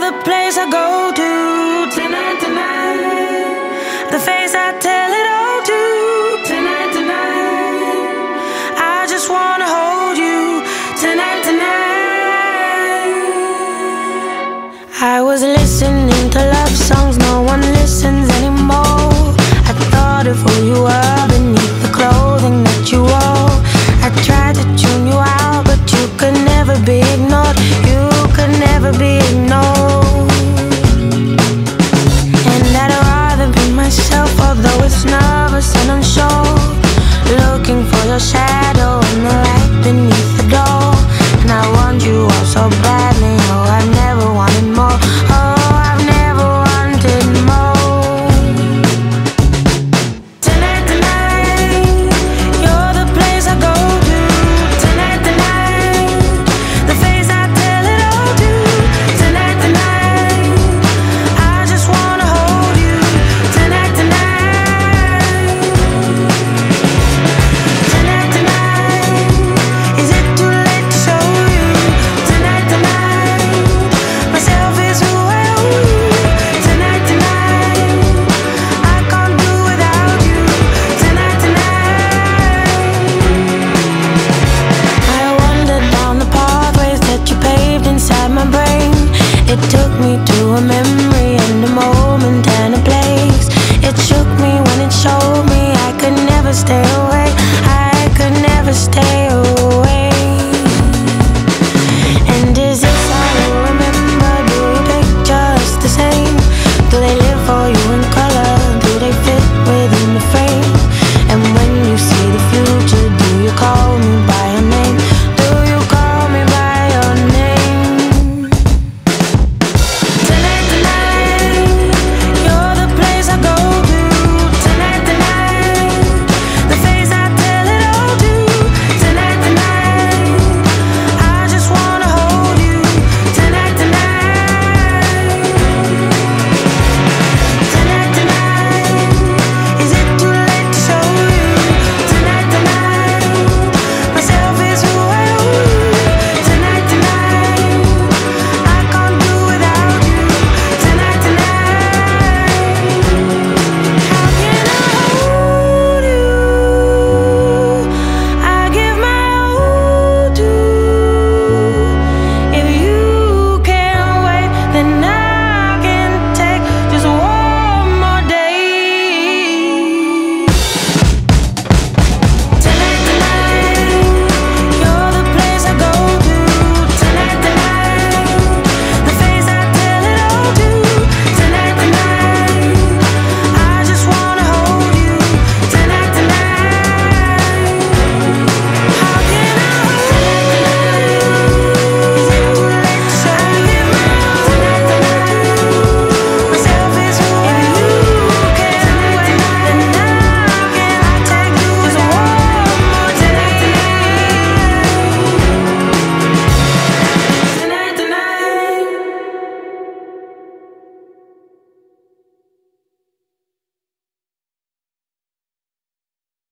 the place I go to tonight, tonight. The face I tell it all to tonight, tonight. I just wanna hold you tonight, tonight. I was listening to love songs no one listens anymore. I thought of who you were beneath the clothing that you wore. I tried to tune you out, but you could never be ignored. You could never be ignored. And I'd rather be myself, although it's nervous and unsure. Looking for your shadow in the light beneath the door. And I want you all so bad.